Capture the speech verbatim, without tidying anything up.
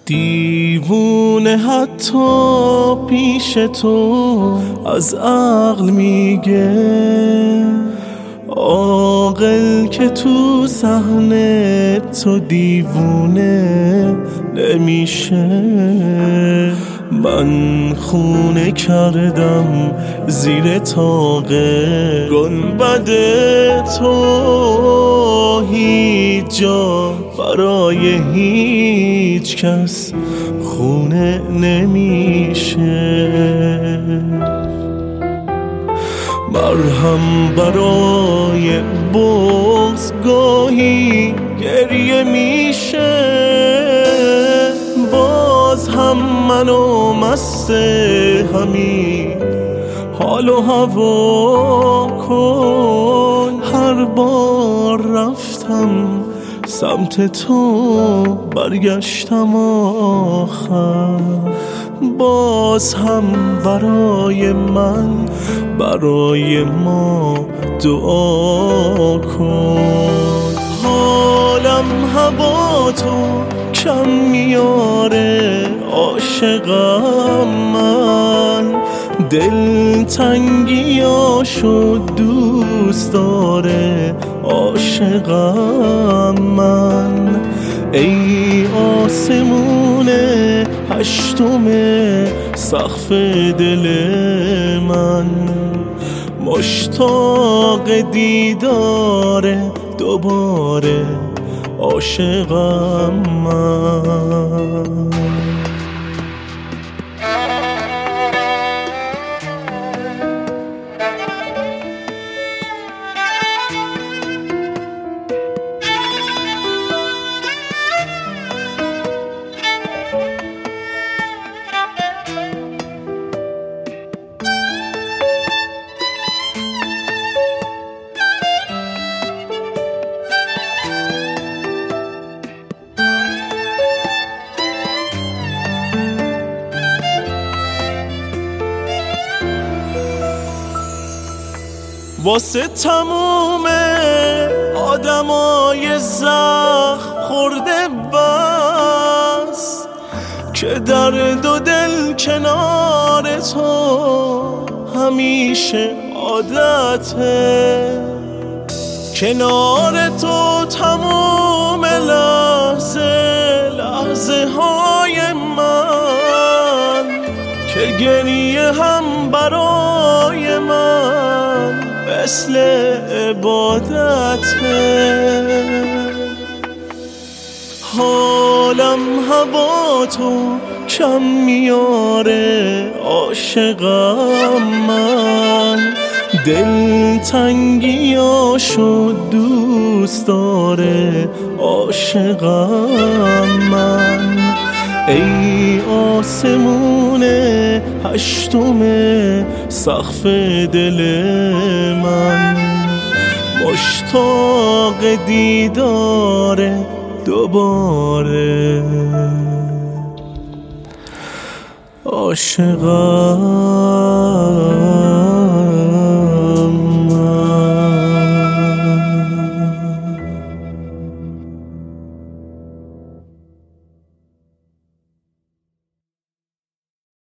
دیوونه حتی پیش تو از عقل میگه، عاقل که تو صحنه تو دیوونه نمیشه. من خونه کردم زیر طاق گنبد تو، هیچ جا برای هیچ کس خونه نمیشه. مرهم برای بغض گاهی گریه میشه، باز هم منو مست همین حال و هوا کن. هر بار رفتم سمت تو برگشتم آخر، باز هم برای من برای ما دعا کن. حالم هوا تو کم میاره عاشقم، من دلتنگیاشو دوست داره عاشقم. من ای آسمون هشتم سقف دل من، مشتاق دیدار دوباره عاشقم من. واسه تموم آدمای زخم خورده بس که درد و دل کنار تو همیشه عادته. کنار تو تموم لحظه لحظه های من، که گریه هم برای من مثل عبادته. حالم هوا تو کم میاره عاشقم، من دلتنگیاشو دوست داره عاشقم. من ای آسمون هشتم سقف دل من، مشتاق دیدار دوباره عاشقم.